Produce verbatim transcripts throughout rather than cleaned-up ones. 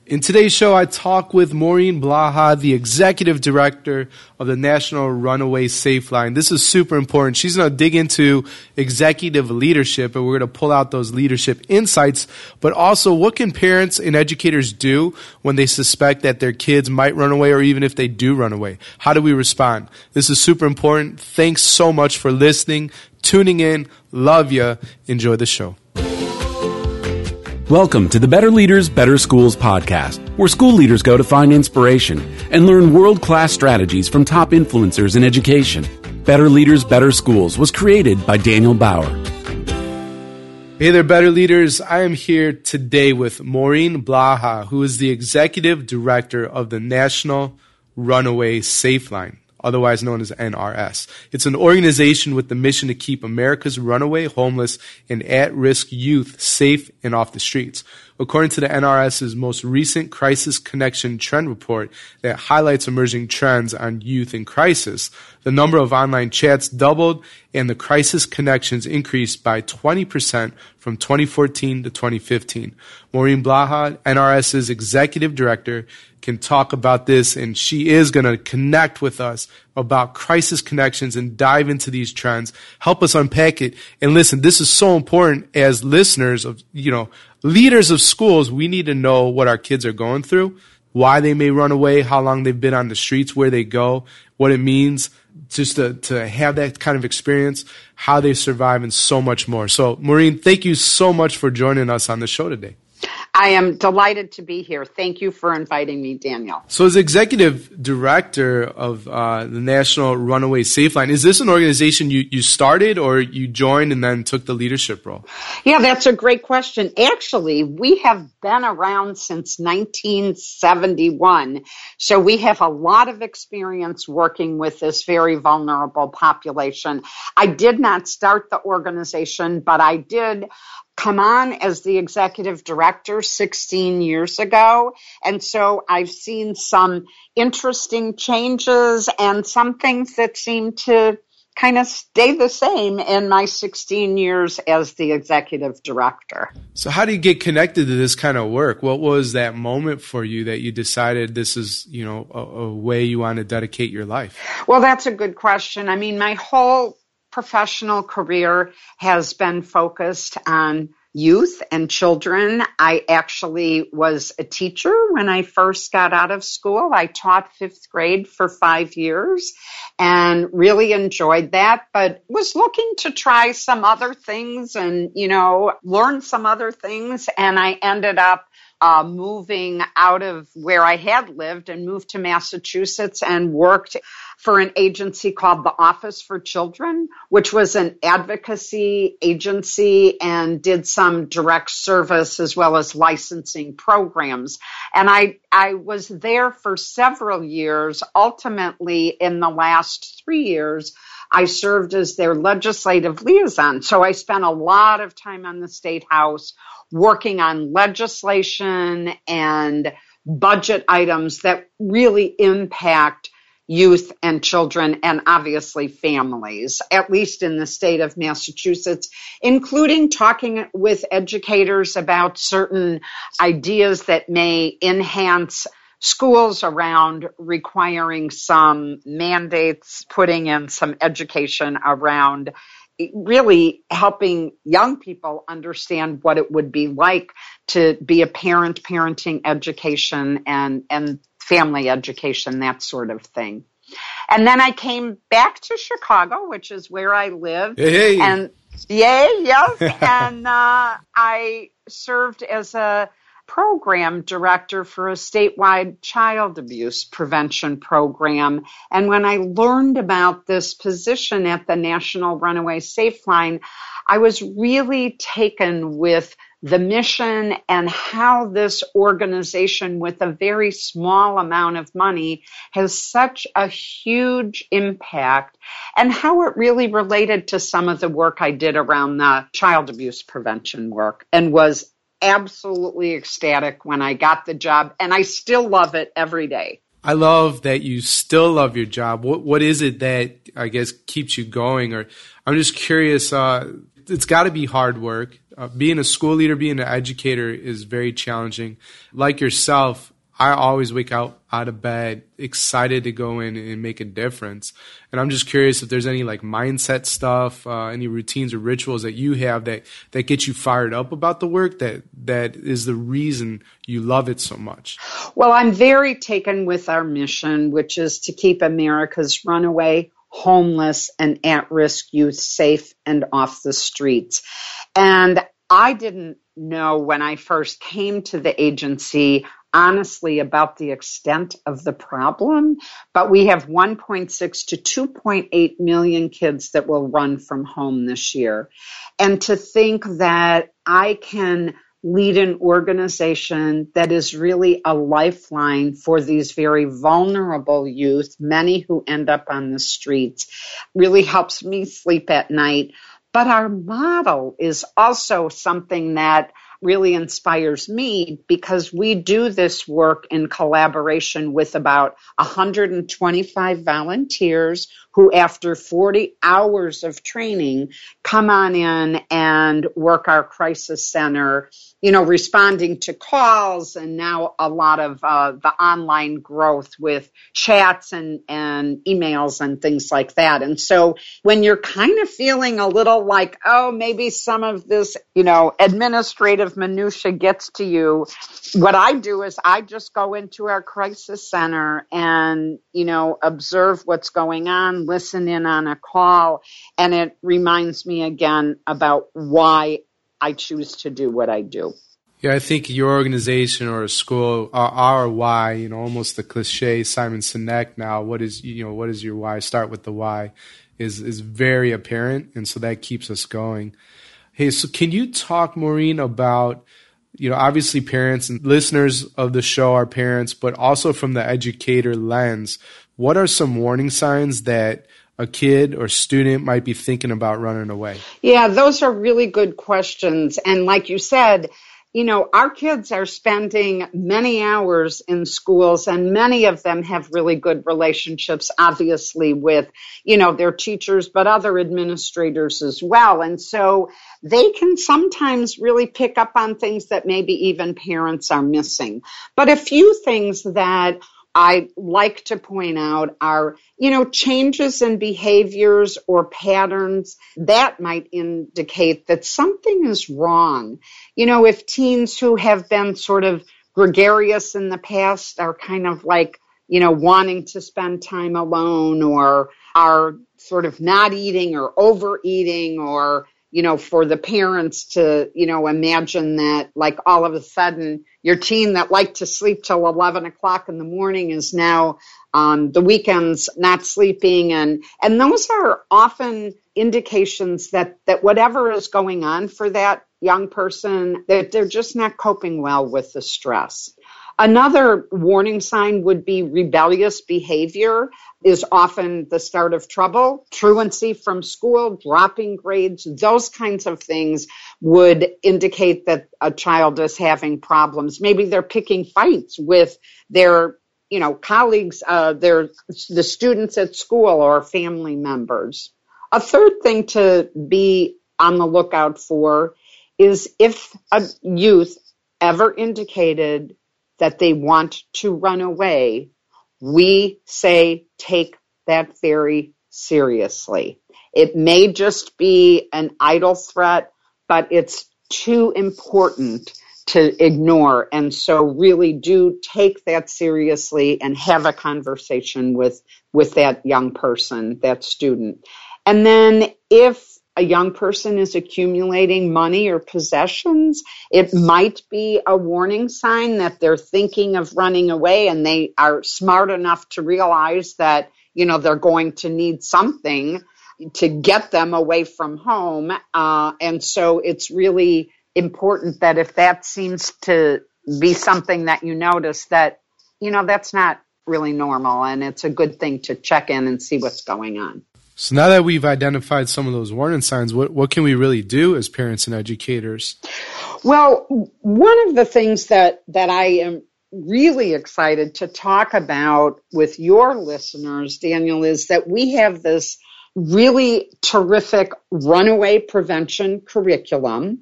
In today's show, I talk with Maureen Blaha, the Executive Director of the National Runaway Safe Line. This is super important. She's going to dig into executive leadership, and we're going to pull out those leadership insights, but also what can parents and educators do when they suspect that their kids might run away, or even if they do run away? How do we respond? This is super important. Thanks so much for listening, tuning in. Love ya. Enjoy the show. Welcome to the Better Leaders, Better Schools podcast, where school leaders go to find inspiration and learn world-class strategies from top influencers in education. Better Leaders, Better Schools was created by Daniel Bauer. Hey there, Better Leaders. I am here today with Maureen Blaha, who is the Executive Director of the National Runaway Safe Line, otherwise known as N R S. It's an organization with the mission to keep America's runaway, homeless, and at-risk youth safe and off the streets. According to the N R S's most recent Crisis Connection Trend Report that highlights emerging trends on youth in crisis, the number of online chats doubled and the crisis connections increased by twenty percent from twenty fourteen to twenty fifteen. Maureen Blaha, N R S's Executive Director, can talk about this, and she is going to connect with us about crisis connections and dive into these trends, help us unpack it. And listen, this is so important as listeners of, you know, leaders of schools. We need to know what our kids are going through, why they may run away, how long they've been on the streets, where they go, what it means just to, to have that kind of experience, how they survive, and so much more. So, Maureen, thank you so much for joining us on the show today. I am delighted to be here. Thank you for inviting me, Daniel. So as Executive Director of uh, the National Runaway Safe Line, is this an organization you, you started or you joined and then took the leadership role? Yeah, that's a great question. Actually, we have been around since nineteen seventy-one, so we have a lot of experience working with this very vulnerable population. I did not start the organization, but I did come on as the executive director sixteen years ago. And so I've seen some interesting changes and some things that seem to kind of stay the same in my sixteen years as the executive director. So how do you get connected to this kind of work? What was that moment for you that you decided this is, you know, a, a way you want to dedicate your life? Well, that's a good question. I mean, my whole professional career has been focused on youth and children. I actually was a teacher when I first got out of school. I taught fifth grade for five years and really enjoyed that, but was looking to try some other things and, you know, learn some other things. And I ended up uh, moving out of where I had lived and moved to Massachusetts and worked for an agency called the Office for Children, which was an advocacy agency and did some direct service as well as licensing programs. And I, I was there for several years. Ultimately, in the last three years, I served as their legislative liaison. So I spent a lot of time on the State House working on legislation and budget items that really impact youth and children and obviously families, at least in the state of Massachusetts, including talking with educators about certain ideas that may enhance schools around requiring some mandates, putting in some education around really helping young people understand what it would be like to be a parent, parenting education and, and family education, that sort of thing. And then I came back to Chicago, which is where I live. Hey. And yay, yes. and uh, I served as a program director for a statewide child abuse prevention program. And when I learned about this position at the National Runaway Safe Line, I was really taken with the mission and how this organization with a very small amount of money has such a huge impact and how it really related to some of the work I did around the child abuse prevention work and was absolutely ecstatic when I got the job, and I still love it every day. I love that you still love your job. What What is it that, I guess, keeps you going? Or I'm just curious, uh, it's got to be hard work. Uh, being a school leader, being an educator is very challenging. Like yourself, I always wake out out of bed excited to go in and make a difference. And I'm just curious if there's any like mindset stuff, uh, any routines or rituals that you have that, that get you fired up about the work that, that is the reason you love it so much. Well, I'm very taken with our mission, which is to keep America's runaway, homeless, and at-risk youth safe and off the streets. And I didn't know when I first came to the agency honestly about the extent of the problem, but we have one point six to two point eight million kids that will run from home this year. And to think that I can lead an organization that is really a lifeline for these very vulnerable youth, many who end up on the streets, really helps me sleep at night. But our model is also something that really inspires me because we do this work in collaboration with about one hundred twenty-five volunteers who, after forty hours of training, come on in and work our crisis center, you know, responding to calls and now a lot of uh, the online growth with chats and, and emails and things like that. And so when you're kind of feeling a little like, oh, maybe some of this, you know, administrative minutia gets to you, what I do is I just go into our crisis center and, you know, observe what's going on, listen in on a call, and it reminds me again about why I choose to do what I do. Yeah, I think your organization or a school, our, our why, you know, almost the cliche Simon Sinek now, what is, you know, what is your why? Start with the why is, is very apparent. And so that keeps us going. Hey, so can you talk, Maureen, about, you know, obviously parents and listeners of the show are parents, but also from the educator lens, what are some warning signs that a kid or student might be thinking about running away? Yeah, those are really good questions. And like you said, you know, our kids are spending many hours in schools and many of them have really good relationships, obviously, with, you know, their teachers, but other administrators as well. And so they can sometimes really pick up on things that maybe even parents are missing. But a few things that I like to point out are, you know, changes in behaviors or patterns that might indicate that something is wrong. You know, if teens who have been sort of gregarious in the past are kind of like, you know, wanting to spend time alone or are sort of not eating or overeating or, you know, for the parents to, you know, imagine that like all of a sudden your teen that liked to sleep till eleven o'clock in the morning is now on the weekends not sleeping. And, and those are often indications that, that whatever is going on for that young person, that they're just not coping well with the stress. Another warning sign would be rebellious behavior is often the start of trouble. Truancy from school, dropping grades, those kinds of things would indicate that a child is having problems. Maybe they're picking fights with their, you know, colleagues, uh, their, the students at school or family members. A third thing to be on the lookout for is if a youth ever indicated that they want to run away, we say take that very seriously. It may just be an idle threat, but it's too important to ignore. And so really do take that seriously and have a conversation with, with that young person, that student. And then if a young person is accumulating money or possessions, it might be a warning sign that they're thinking of running away and they are smart enough to realize that, you know, they're going to need something to get them away from home. Uh, and so it's really important that if that seems to be something that you notice that, you know, that's not really normal and it's a good thing to check in and see what's going on. So now that we've identified some of those warning signs, what, what can we really do as parents and educators? Well, one of the things that, that I am really excited to talk about with your listeners, Daniel, is that we have this really terrific runaway prevention curriculum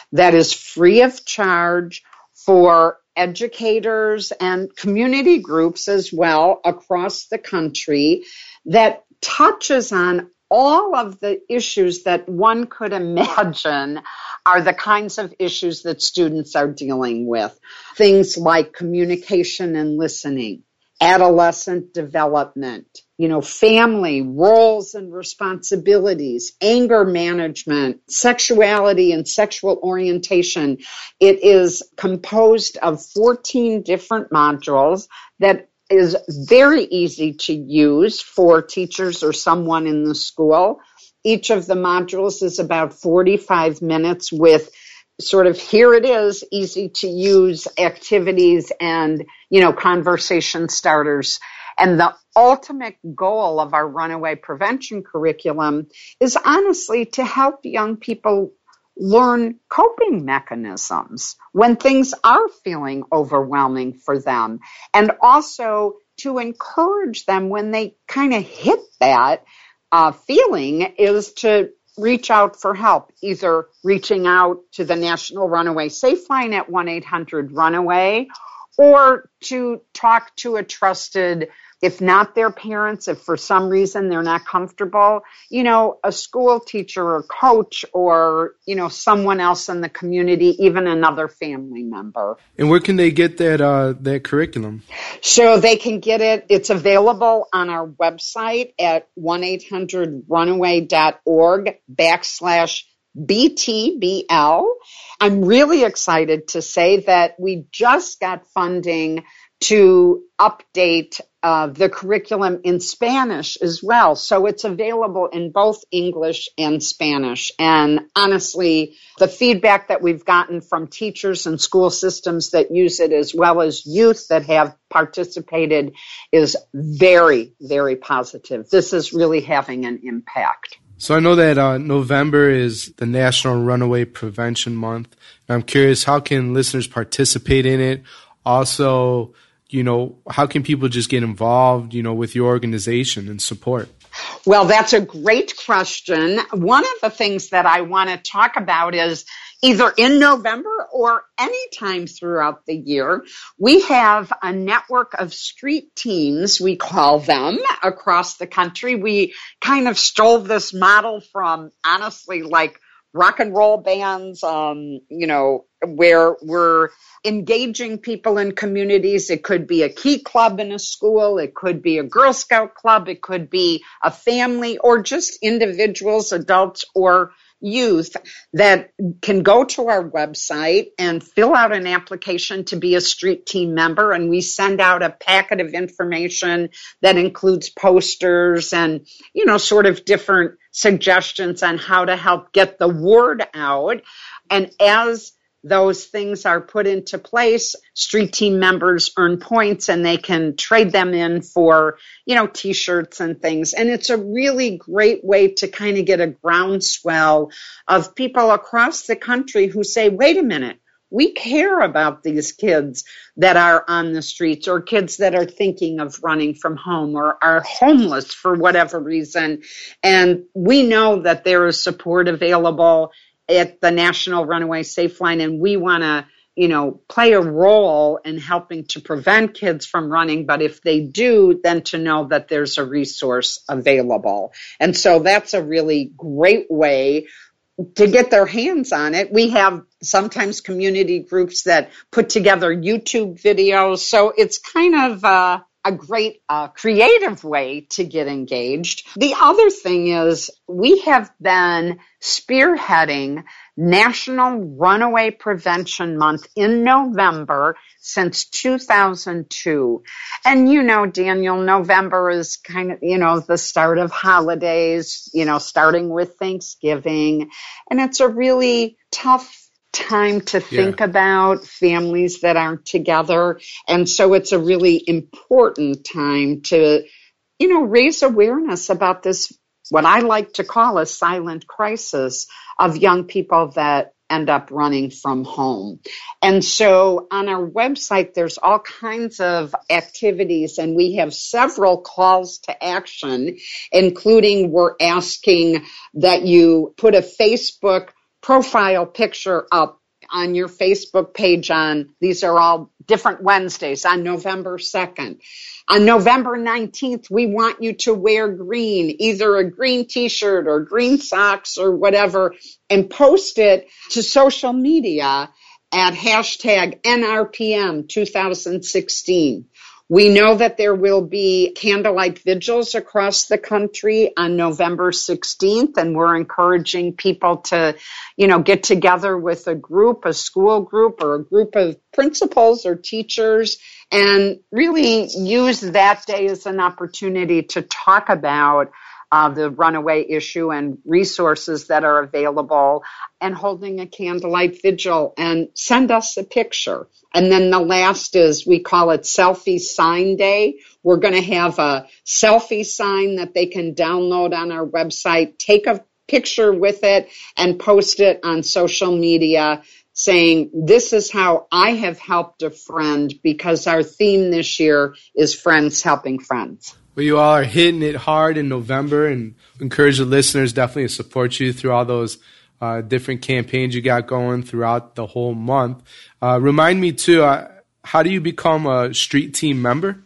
that is free of charge for educators and community groups as well across the country that touches on all of the issues that one could imagine are the kinds of issues that students are dealing with. Things like communication and listening, adolescent development, you know, family, roles and responsibilities, anger management, sexuality and sexual orientation. It is composed of fourteen different modules that is very easy to use for teachers or someone in the school. Each of the modules is about forty-five minutes with sort of, here it is, easy to use activities and, you know, conversation starters. And the ultimate goal of our runaway prevention curriculum is honestly to help young people learn coping mechanisms when things are feeling overwhelming for them, and also to encourage them when they kind of hit that uh, feeling is to reach out for help, either reaching out to the National Runaway Safe Line at one eight hundred runaway, or to talk to a trusted, if not their parents, if for some reason they're not comfortable, you know, a school teacher or coach or, you know, someone else in the community, even another family member. And where can they get that uh, that curriculum? So they can get it. It's available on our website at one eight hundred runaway dot org backslash B T B L. I'm really excited to say that we just got funding to update uh, the curriculum in Spanish as well. So it's available in both English and Spanish. And honestly, the feedback that we've gotten from teachers and school systems that use it, as well as youth that have participated, is very, very positive. This is really having an impact. So I know that uh, November is the National Runaway Prevention Month. And I'm curious, how can listeners participate in it? Also, you know, how can people just get involved, you know, with your organization and support? Well, that's a great question. One of the things that I want to talk about is either in November or anytime throughout the year, we have a network of street teams, we call them, across the country. We kind of stole this model from, honestly, like rock and roll bands, um, you know, where we're engaging people in communities. It could be a key club in a school. It could be a Girl Scout club. It could be a family, or just individuals, adults, or youth that can go to our website and fill out an application to be a street team member. And we send out a packet of information that includes posters and, you know, sort of different suggestions on how to help get the word out. And as those things are put into place, street team members earn points and they can trade them in for, you know, t-shirts and things. And it's a really great way to kind of get a groundswell of people across the country who say, wait a minute, we care about these kids that are on the streets, or kids that are thinking of running from home or are homeless for whatever reason. And we know that there is support available at the National Runaway Safe Line, and we want to, you know, play a role in helping to prevent kids from running. But if they do, then to know that there's a resource available. And so that's a really great way to get their hands on it. We have sometimes community groups that put together YouTube videos. So it's kind of uh, a great uh, creative way to get engaged. The other thing is we have been spearheading National Runaway Prevention Month in November since two thousand two. And you know, Daniel, November is kind of, you know, the start of holidays, you know, starting with Thanksgiving. And it's a really tough time to think yeah. about families that aren't together. And so it's a really important time to, you know, raise awareness about this, what I like to call a silent crisis of young people that end up running from home. And so on our website, there's all kinds of activities, and we have several calls to action, including we're asking that you put a Facebook profile picture up on your Facebook page on, these are all different Wednesdays, on November second. On November nineteenth, we want you to wear green, either a green t-shirt or green socks or whatever, and post it to social media at hashtag N R P M twenty sixteen. We know that there will be candlelight vigils across the country on November sixteenth, and we're encouraging people to, you know, get together with a group, a school group, or a group of principals or teachers, and really use that day as an opportunity to talk about uh, the runaway issue and resources that are available, and holding a candlelight vigil, and send us a picture. And then the last is, we call it Selfie Sign Day. We're going to have a selfie sign that they can download on our website, take a picture with it, and post it on social media saying, this is how I have helped a friend, because our theme this year is Friends Helping Friends. Well, you all are hitting it hard in November, and encourage the listeners definitely to support you through all those uh, different campaigns you got going throughout the whole month. Uh, remind me, too, uh, how do you become a street team member?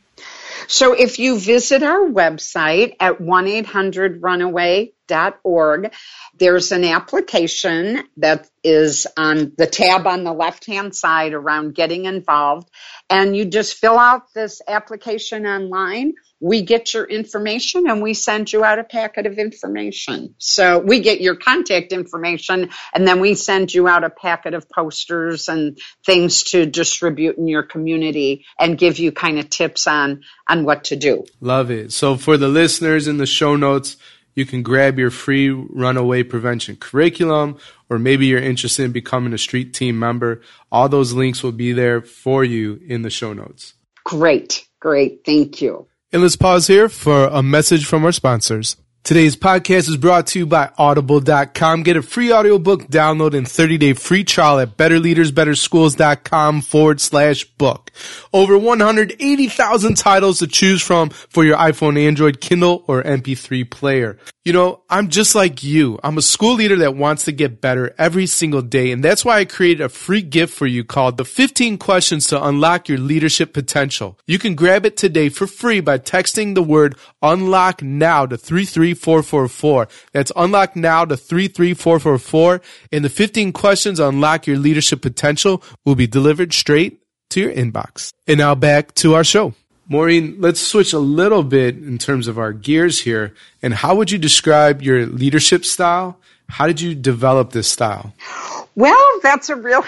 So if you visit our website at one eight hundred runaway dot org, there's an application that is on the tab on the left-hand side around getting involved, and you just fill out this application online. We get your information and we send you out a packet of information. So we get your contact information and then we send you out a packet of posters and things to distribute in your community and give you kind of tips on, on what to do. Love it. So for the listeners in the show notes, you can grab your free runaway prevention curriculum, or maybe you're interested in becoming a street team member. All those links will be there for you in the show notes. Great, great. Thank you. And let's pause here for a message from our sponsors. Today's podcast is brought to you by audible dot com. Get a free audiobook download and thirty-day free trial at betterleadersbetterschools.com forward slash book. Over one hundred eighty thousand titles to choose from for your iPhone, Android, Kindle, or M P three player. You know, I'm just like you. I'm a school leader that wants to get better every single day, and that's why I created a free gift for you called the fifteen questions to Unlock Your Leadership Potential. You can grab it today for free by texting the word UNLOCK NOW to three three four four four. That's UNLOCK NOW to three three four four four, and the fifteen questions to Unlock Your Leadership Potential will be delivered straight to your inbox. And now back to our show. Maureen, let's switch a little bit in terms of our gears here. And how would you describe your leadership style? How did you develop this style? Well, that's a really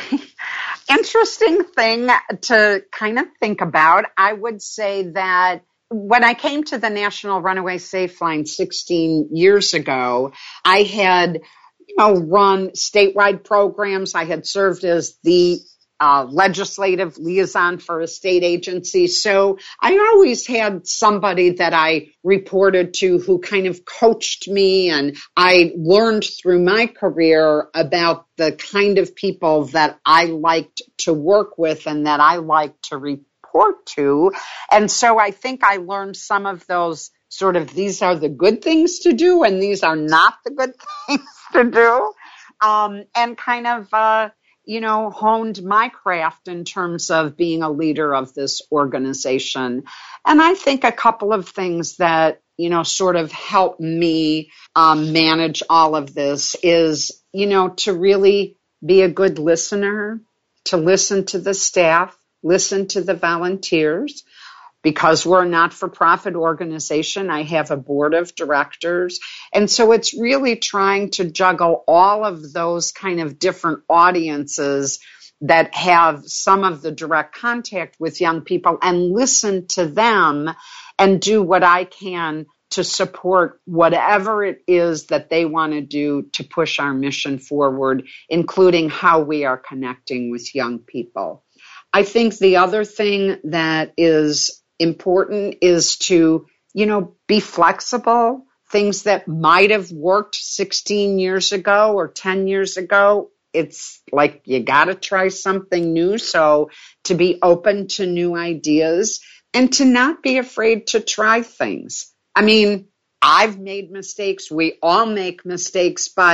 interesting thing to kind of think about. I would say that when I came to the National Runaway Safe Line sixteen years ago, I had, you know, run statewide programs. I had served as the Uh, legislative liaison for a state agency. So I always had somebody that I reported to who kind of coached me, and I learned through my career about the kind of people that I liked to work with and that I liked to report to. And so I think I learned some of those sort of, these are the good things to do and these are not the good things to do. Um, and kind of, uh, you know, honed my craft in terms of being a leader of this organization. And I think a couple of things that, you know, sort of help me um, manage all of this is, you know, to really be a good listener, to listen to the staff, listen to the volunteers. Because we're a not-for-profit organization, I have a board of directors. And so it's really trying to juggle all of those kind of different audiences that have some of the direct contact with young people and listen to them and do what I can to support whatever it is that they want to do to push our mission forward, including how we are connecting with young people. I think the other thing that is important is to, you know, be flexible. Things that might have worked sixteen years ago or ten years ago, it's like you got to try something new. So to be open to new ideas and to not be afraid to try things. I mean, I've made mistakes. We all make mistakes, but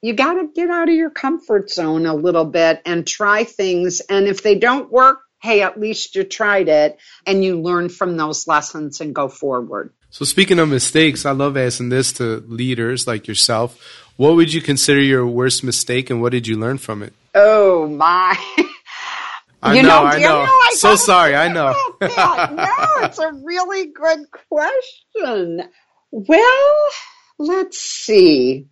you got to get out of your comfort zone a little bit and try things. And if they don't work, hey, at least you tried it and you learn from those lessons and go forward. So speaking of mistakes, I love asking this to leaders like yourself. What would you consider your worst mistake and what did you learn from it? Oh, my. I you know, know, I know. Daniel, I so sorry, I know. No, it's a really good question. Well, let's see.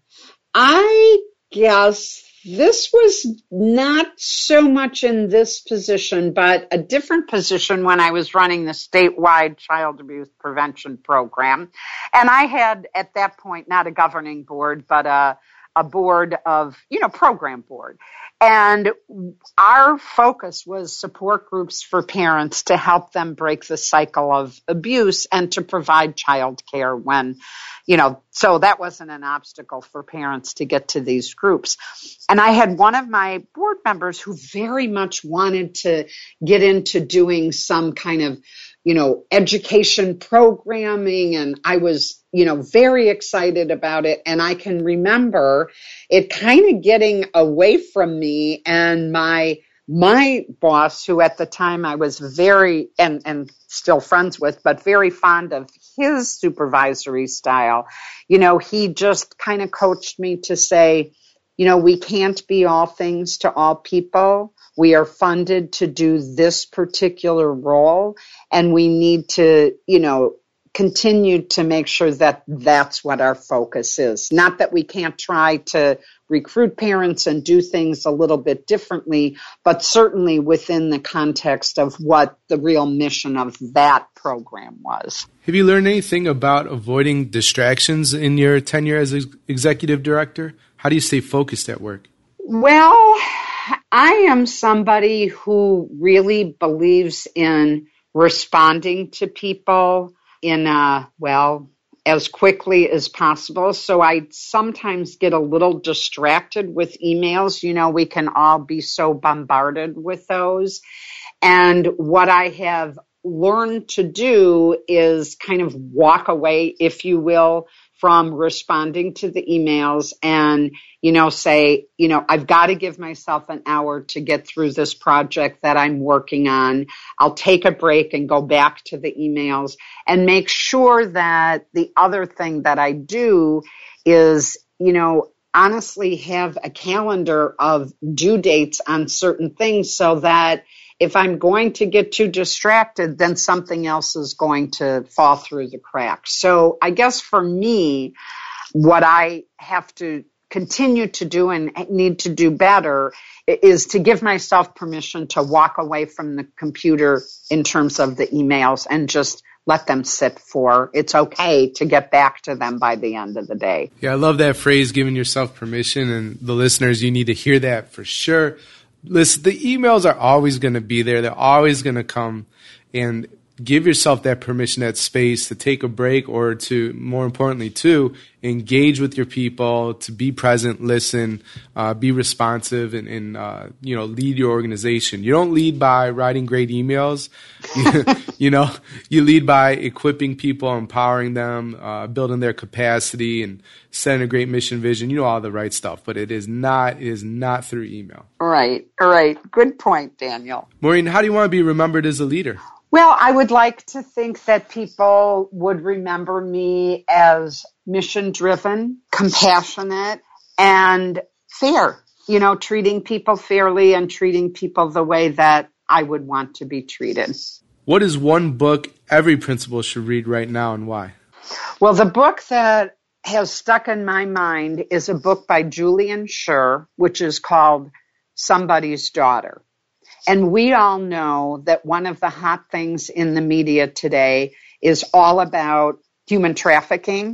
I guess this was not so much in this position, but a different position when I was running the statewide child abuse prevention program. And I had, at that point, not a governing board, but a, a board of, you know, program board. And our focus was support groups for parents to help them break the cycle of abuse and to provide child care when, you know, so that wasn't an obstacle for parents to get to these groups. And I had one of my board members who very much wanted to get into doing some kind of, you know, education programming. And I was, you know, very excited about it. And I can remember it kind of getting away from me and my my boss, who at the time I was very, and, and still friends with, but very fond of his supervisory style. You know, he just kind of coached me to say, you know, we can't be all things to all people. We are funded to do this particular role, and we need to, you know, continue to make sure that that's what our focus is. Not that we can't try to recruit parents and do things a little bit differently, but certainly within the context of what the real mission of that program was. Have you learned anything about avoiding distractions in your tenure as ex- executive director? How do you stay focused at work? Well, I am somebody who really believes in responding to people in a, well, as quickly as possible. So I sometimes get a little distracted with emails. You know, we can all be so bombarded with those. And what I have learned to do is kind of walk away, if you will, from responding to the emails and, you know, say, you know, I've got to give myself an hour to get through this project that I'm working on. I'll take a break and go back to the emails and make sure that the other thing that I do is, you know, honestly have a calendar of due dates on certain things so that if I'm going to get too distracted, then something else is going to fall through the cracks. So I guess for me, what I have to continue to do and need to do better is to give myself permission to walk away from the computer in terms of the emails and just let them sit for, it's okay to get back to them by the end of the day. Yeah, I love that phrase, giving yourself permission, and the listeners, you need to hear that for sure. Listen, the emails are always going to be there. They're always going to come, and give yourself that permission, that space to take a break, or to, more importantly, to engage with your people, to be present, listen, uh, be responsive, and, and uh, you know, lead your organization. You don't lead by writing great emails. You, you know, you lead by equipping people, empowering them, uh, building their capacity, and setting a great mission vision. You know, all the right stuff, but it is not, it is not through email. Right, all right. Good point, Daniel. Maureen, how do you want to be remembered as a leader? Well, I would like to think that people would remember me as mission-driven, compassionate, and fair. You know, treating people fairly and treating people the way that I would want to be treated. What is one book every principal should read right now, and why? Well, the book that has stuck in my mind is a book by Julian Schur, which is called Somebody's Daughter. And we all know that one of the hot things in the media today is all about human trafficking.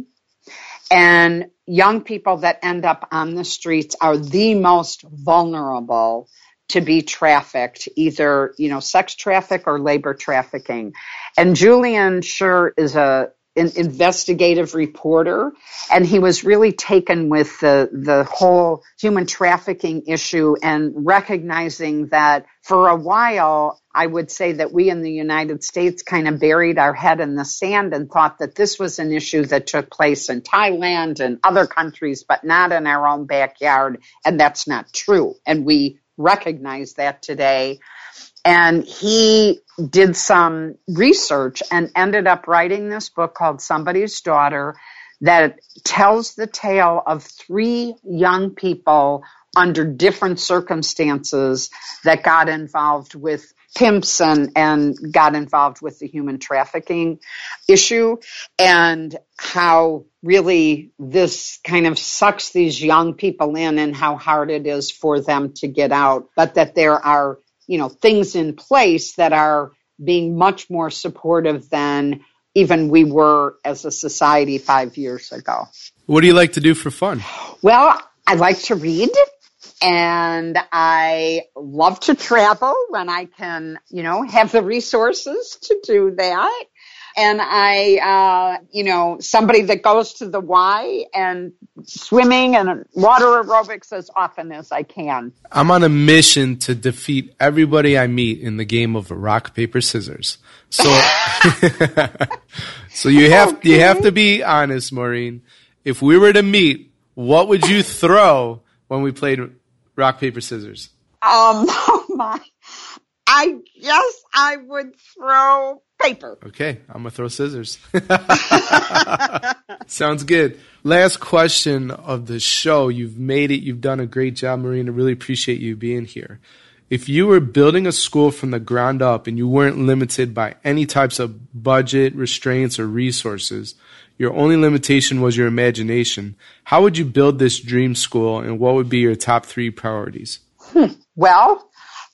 And young people that end up on the streets are the most vulnerable to be trafficked, either, you know, sex traffic or labor trafficking. And Julian Schur is a an investigative reporter, and he was really taken with the, the whole human trafficking issue and recognizing that for a while I would say that we in the United States kind of buried our head in the sand and thought that this was an issue that took place in Thailand and other countries, but not in our own backyard. And that's not true. And we recognize that today. And he did some research and ended up writing this book called Somebody's Daughter that tells the tale of three young people under different circumstances that got involved with pimps and, and got involved with the human trafficking issue, and how really this kind of sucks these young people in and how hard it is for them to get out, but that there are, you know, things in place that are being much more supportive than even we were as a society five years ago. What do you like to do for fun? Well, I like to read. And I love to travel when I can, you know, have the resources to do that. And I, uh, you know, somebody that goes to the Y and swimming and water aerobics as often as I can. I'm on a mission to defeat everybody I meet in the game of rock, paper, scissors. So, so you have, okay. you have to be honest, Maureen. If we were to meet, what would you throw when we played rock, paper, scissors? Um, oh my. I guess I would throw paper. Okay, I'm going to throw scissors. Sounds good. Last question of the show. You've made it. You've done a great job, Maureen. I really appreciate you being here. If you were building a school from the ground up and you weren't limited by any types of budget, restraints, or resources, your only limitation was your imagination, how would you build this dream school, and what would be your top three priorities? Hmm. Well,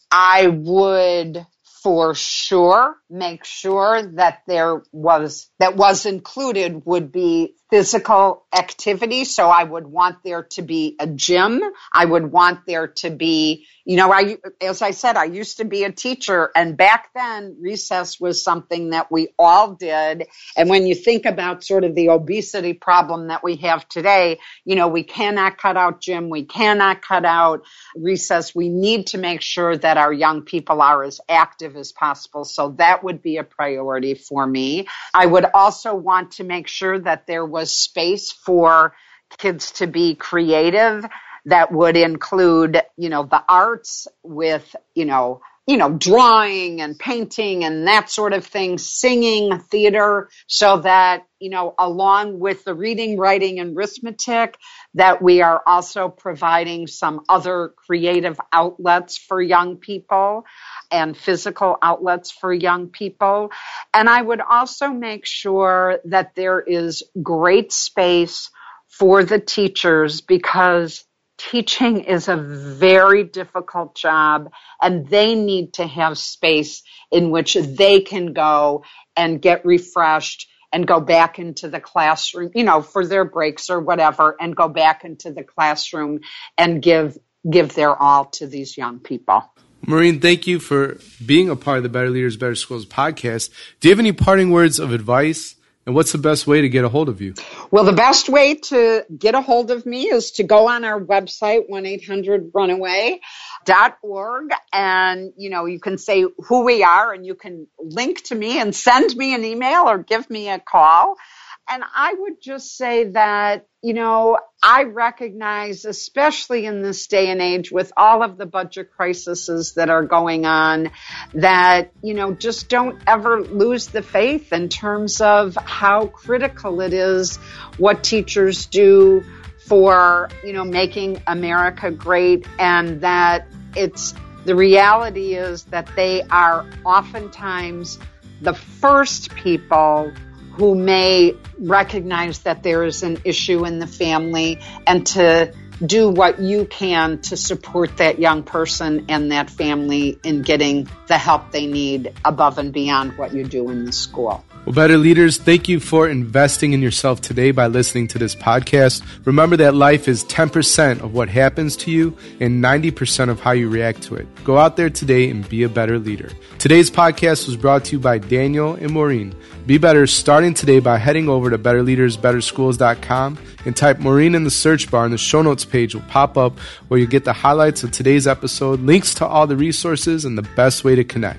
I would for sure make sure that there was, that was included would be physical activity. So I would want there to be a gym. I would want there to be, you know, I, as I said, I used to be a teacher, and back then recess was something that we all did. And when you think about sort of the obesity problem that we have today, you know, we cannot cut out gym. We cannot cut out recess. We need to make sure that our young people are as active as possible. So that would be a priority for me. I would also want to make sure that there was space for kids to be creative. That would include, you know, the arts with, you know, you know, drawing and painting and that sort of thing, singing, theater, so that, you know, along with the reading, writing, and arithmetic, that we are also providing some other creative outlets for young people and physical outlets for young people. And I would also make sure that there is great space for the teachers, because teaching is a very difficult job, and they need to have space in which they can go and get refreshed and go back into the classroom, you know, for their breaks or whatever, and go back into the classroom and give give their all to these young people. Maureen, thank you for being a part of the Better Leaders, Better Schools podcast. Do you have any parting words of advice? And what's the best way to get a hold of you? Well, the best way to get a hold of me is to go on our website, one eight hundred runaway dot org. And, you know, you can say who we are, and you can link to me and send me an email or give me a call. And I would just say that, you know, I recognize, especially in this day and age with all of the budget crises that are going on, that, you know, just don't ever lose the faith in terms of how critical it is what teachers do for, you know, making America great, and that it's, the reality is that they are oftentimes the first people who may recognize that there is an issue in the family, and to do what you can to support that young person and that family in getting the help they need above and beyond what you do in the school. Well, Better Leaders, thank you for investing in yourself today by listening to this podcast. Remember that life is ten percent of what happens to you and ninety percent of how you react to it. Go out there today and be a better leader. Today's podcast was brought to you by Daniel and Maureen. Be better starting today by heading over to better leaders better schools dot com and type Maureen in the search bar, and the show notes page will pop up where you get the highlights of today's episode, links to all the resources, and the best way to connect.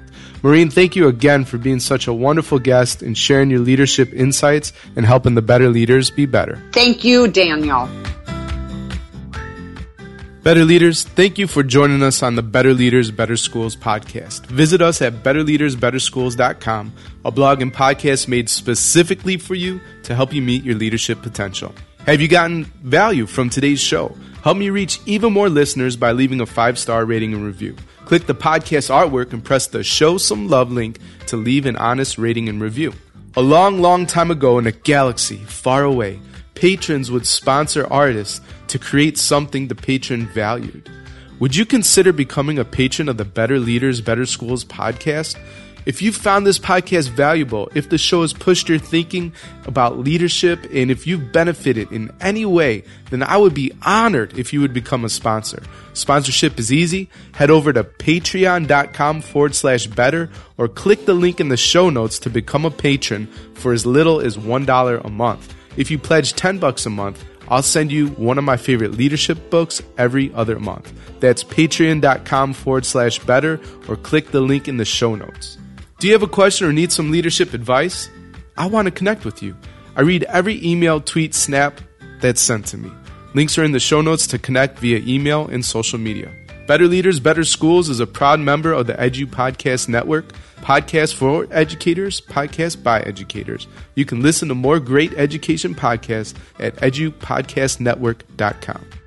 Maureen, thank you again for being such a wonderful guest and sharing your leadership insights and helping the better leaders be better. Thank you, Daniel. Better Leaders, thank you for joining us on the Better Leaders, Better Schools podcast. Visit us at better leaders better schools dot com, a blog and podcast made specifically for you to help you meet your leadership potential. Have you gotten value from today's show? Help me reach even more listeners by leaving a five-star rating and review. Click the podcast artwork and press the Show Some Love link to leave an honest rating and review. A long, long time ago in a galaxy far away, patrons would sponsor artists to create something the patron valued. Would you consider becoming a patron of the Better Leaders, Better Schools podcast? If you found this podcast valuable, if the show has pushed your thinking about leadership, and if you've benefited in any way, then I would be honored if you would become a sponsor. Sponsorship is easy. Head over to patreon.com forward slash better or click the link in the show notes to become a patron for as little as one dollar a month. If you pledge ten bucks a month, I'll send you one of my favorite leadership books every other month. That's patreon.com forward slash better or click the link in the show notes. Do you have a question or need some leadership advice? I want to connect with you. I read every email, tweet, snap that's sent to me. Links are in the show notes to connect via email and social media. Better Leaders, Better Schools is a proud member of the Edu Podcast Network, podcast for educators, podcast by educators. You can listen to more great education podcasts at edu podcast network dot com.